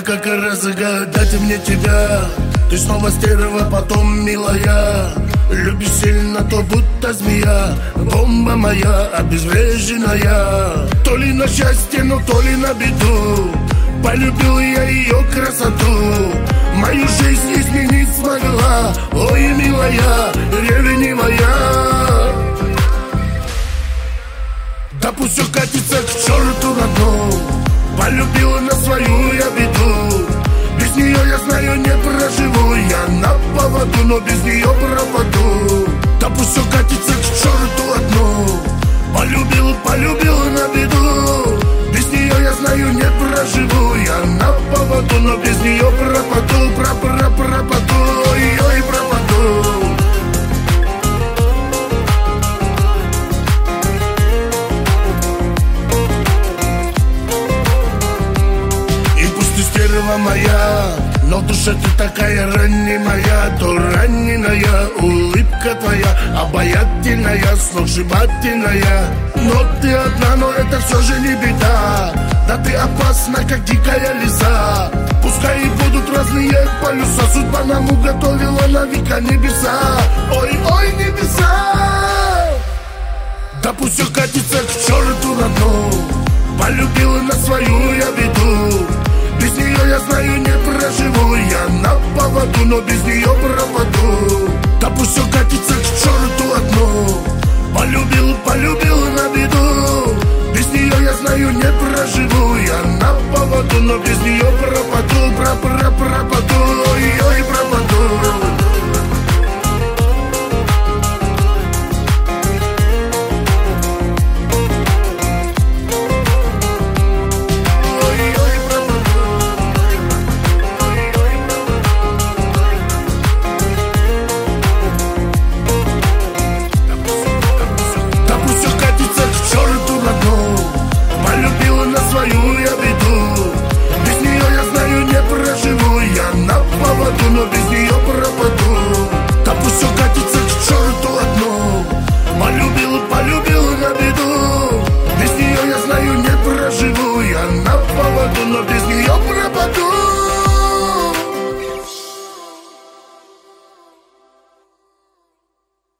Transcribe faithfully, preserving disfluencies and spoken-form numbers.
как разгадать мне тебя. Ты снова стерва, потом милая. Любишь сильно, то будто змея. Бомба моя, обезвреженная. То ли на счастье, но то ли на беду. Полюбил я ее красоту. Мою жизнь изменить смогла. Ой, милая, ревнивая. Да пусть все катится к черту родному. Полюбила на свою я беду. Без нее, я знаю, не проживу. Я на поводу, но без нее пропаду. Да пусть все катится к черту одну. Полюбила, полюбила на беду. Без нее, я знаю, не проживу. Я на поводу, но без нее пропаду. Про-про пропаду, ой-ой, пропаду. Стерва моя, но в душе ты такая ранимая. То раненая улыбка твоя, обаятельная, сногсшибательная. Но ты одна, но это все же не беда. Да ты опасна, как дикая лиса. Пускай и будут разные полюса, судьба нам уготовила на века небеса. Ой-ой, небеса. Да пусть все катится к черту родному. Полюбила на свою я беду. Без нее, я знаю, не проживу. Я на поводу, но без нее пропаду.